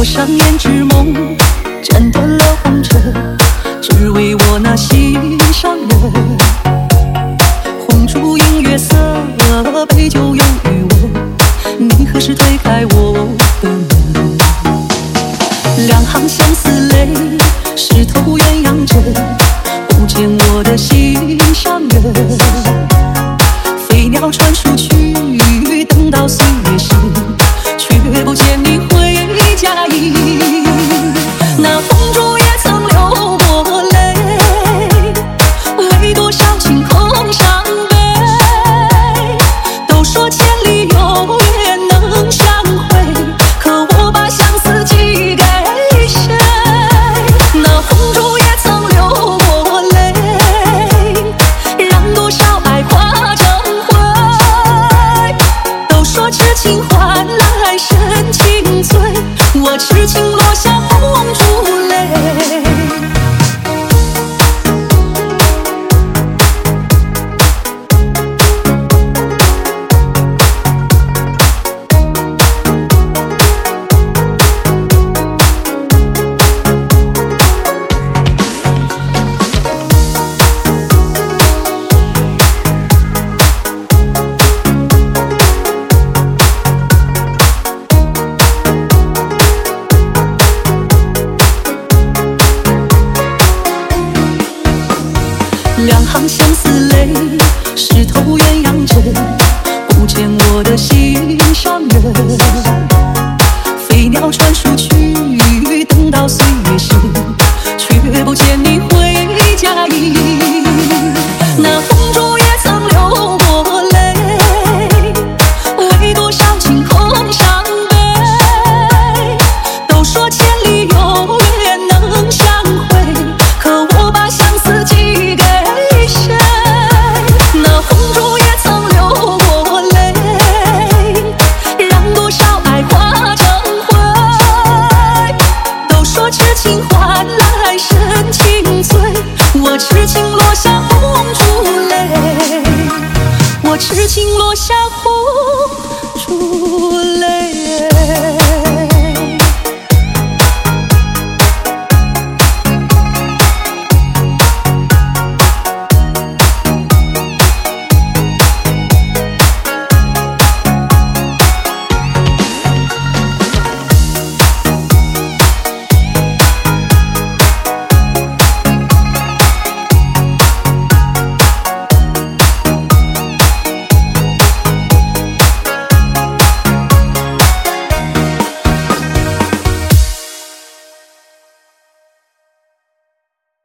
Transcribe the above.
我上胭脂梦，斩断了红尘，只为我那心上人。红烛映月色，杯酒有余温，你何时推开我的门？两行相思泪，湿透鸳鸯枕，不见我的心上人。飞鸟传书去，等到岁月新，却不见你回家迎。那红烛也曾流过泪，为多少情空伤悲。都说千里有缘能相会，可我把相思寄给谁？那红烛也曾流过泪，让多少爱化成灰。都说痴情换来深情醉，我痴情落下红烛泪。两行相思泪，湿透鸳鸯枕，不见我的心上人。